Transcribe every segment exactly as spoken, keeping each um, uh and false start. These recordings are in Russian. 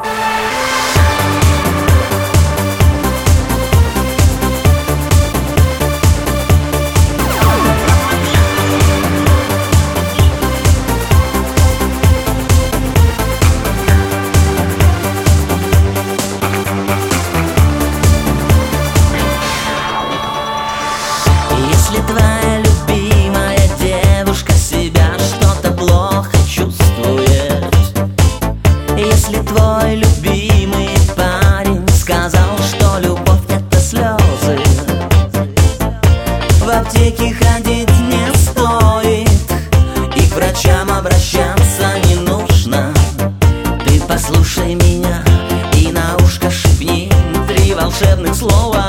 Если твоя любимая девушка себя что-то плохо чувствует, если твой любимый парень сказал, что любовь — это слезы, в аптеке ходить не стоит и к врачам обращаться не нужно. Ты послушай меня и на ушко шепни три волшебных слова.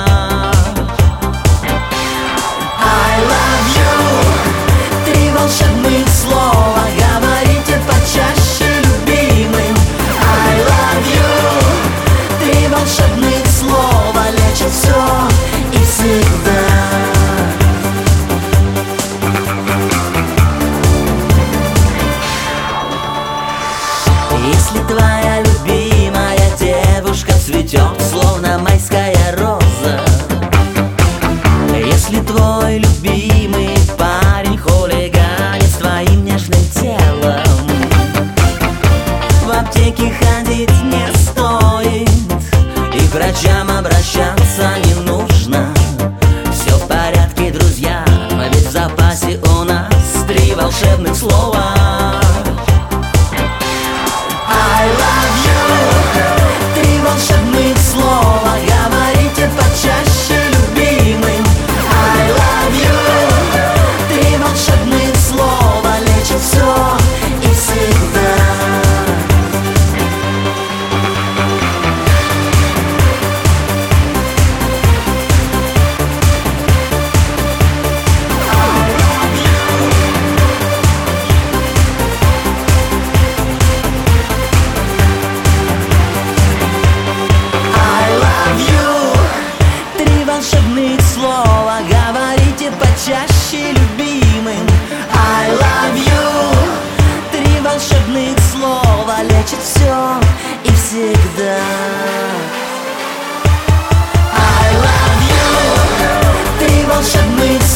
Волшебных слова говорите почаще любимым. I love you. Три волшебных слова лечат все и всегда. Если твоя любимая девушка цветет, словно майская роза, если твой любимый парень хулиганит с твоим нежным телом, в аптеке ходить не стоит и к врачам обращаться не нужно. Все в порядке, друзья, ведь в запасе у нас три волшебных слова. I love you. Три волшебных слова говорите почаще любимым. I love you. Три волшебных слова лечат все и всегда. Волшебных слова говорите почаще любимым. I love you. Три волшебных слова лечат все и всегда. I love you. Три волшебных